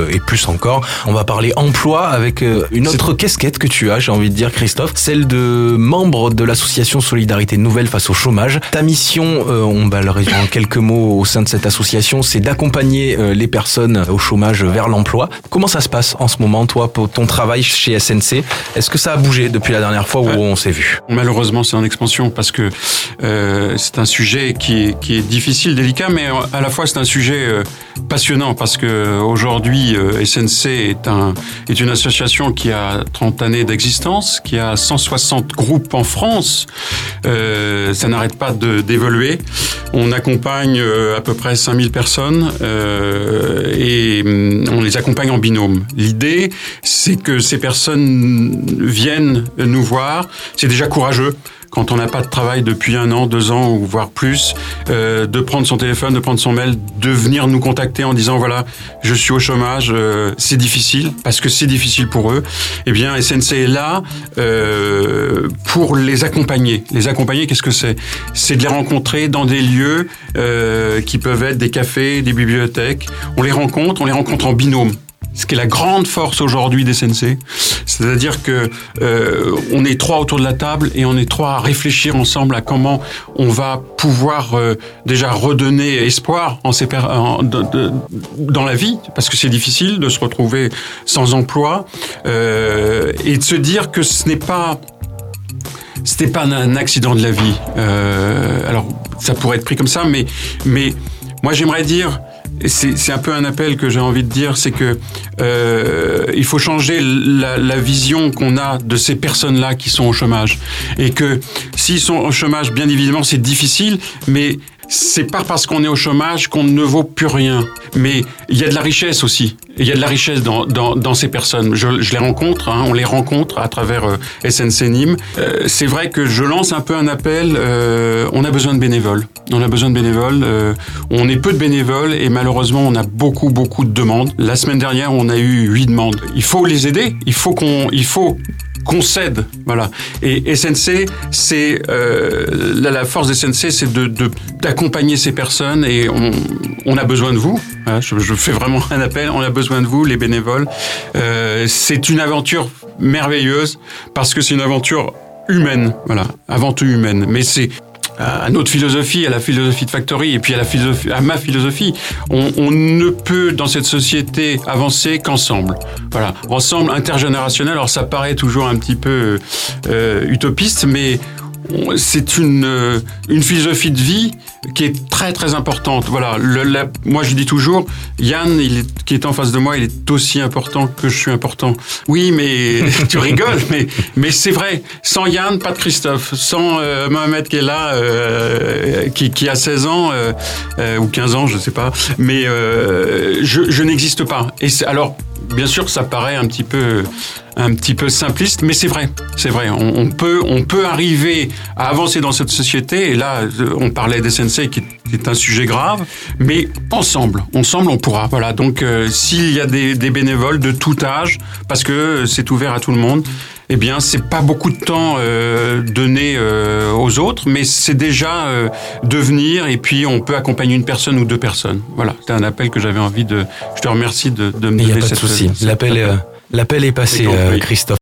et plus encore. On va parler emploi avec une autre casquette que tu as, j'ai envie de dire, Christophe, celle de membre de l'association Solidarité Nouvelle face au chômage. Ta mission, on va le résumer en quelques mots au sein de cette association, c'est d'accompagner les personnes au chômage vers l'emploi. Comment ça se passe en ce moment, toi, pour ton travail chez SNC? Est-ce que ça a bougé depuis la dernière fois où on s'est vu? Malheureusement, c'est en expansion parce que c'est un sujet qui est difficile, délicat, mais à la fois c'est un sujet passionnant parce que aujourd'hui SNC est une association qui a 30 années d'existence, qui a 160 groupes en France. Ça n'arrête pas d'évoluer. On accompagne à peu près 5000 personnes et on les accompagne en binôme. L'idée, c'est que ces personnes viennent nous voir. C'est déjà courageux quand on n'a pas de travail depuis 1 an, 2 ans ou voire plus, de prendre son téléphone, de prendre son mail, de venir nous contacter en disant voilà, je suis au chômage, c'est difficile parce que c'est difficile pour eux. Eh bien, SNC est là pour les accompagner. Les accompagner, qu'est-ce que c'est? C'est de les rencontrer dans des lieux qui peuvent être des cafés, des bibliothèques. On les rencontre en binôme. Ce qui est la grande force aujourd'hui des SNC, c'est-à-dire que on est 3 autour de la table et on est 3 à réfléchir ensemble à comment on va pouvoir déjà redonner espoir dans la vie, parce que c'est difficile de se retrouver sans emploi et de se dire que c'était pas un accident de la vie. Alors ça pourrait être pris comme ça, mais moi j'aimerais dire. C'est un peu un appel que j'ai envie de dire, c'est que il faut changer la vision qu'on a de ces personnes-là qui sont au chômage. Et que s'ils sont au chômage, bien évidemment, c'est difficile, mais c'est pas parce qu'on est au chômage qu'on ne vaut plus rien. Mais il y a de la richesse aussi. Il y a de la richesse dans ces personnes. Je les rencontre, on les rencontre à travers SNC Nîmes. C'est vrai que je lance un peu un appel. On a besoin de bénévoles. On est peu de bénévoles et malheureusement, on a beaucoup de demandes. La semaine dernière, on a eu 8 demandes. Il faut les aider. Il faut qu'on s'aide, voilà. Et SNC, c'est la force de SNC, c'est d'accompagner ces personnes et on a besoin de vous. Voilà, je fais vraiment un appel. On a besoin de vous, les bénévoles. C'est une aventure merveilleuse parce que c'est une aventure humaine, voilà, avant tout humaine. Mais c'est à notre philosophie, à la philosophie de Factory et puis à ma philosophie. On ne peut dans cette société avancer qu'ensemble. Voilà, ensemble, intergénérationnel. Alors ça paraît toujours un petit peu utopiste, mais c'est une philosophie de vie qui est très très importante. Voilà, moi je dis toujours, Yann, qui est en face de moi, il est aussi important que je suis important. Oui, mais tu rigoles, mais c'est vrai. Sans Yann, pas de Christophe. Sans Mohamed qui est là, qui a 16 ans ou 15 ans, je sais pas. Mais je n'existe pas. Et alors, bien sûr, ça paraît un petit peu simpliste, mais c'est vrai. On peut arriver à avancer dans cette société. Et là, on parlait des SNC qui est un sujet grave, mais ensemble, on pourra. Voilà. Donc, s'il y a des bénévoles de tout âge, parce que c'est ouvert à tout le monde, eh bien, c'est pas beaucoup de temps donné aux autres, mais c'est déjà de venir et puis on peut accompagner une personne ou 2 personnes. Voilà, c'était un appel que j'avais envie de. Je te remercie de me donner cette. Il n'y a pas de souci. L'appel est passé, Christophe.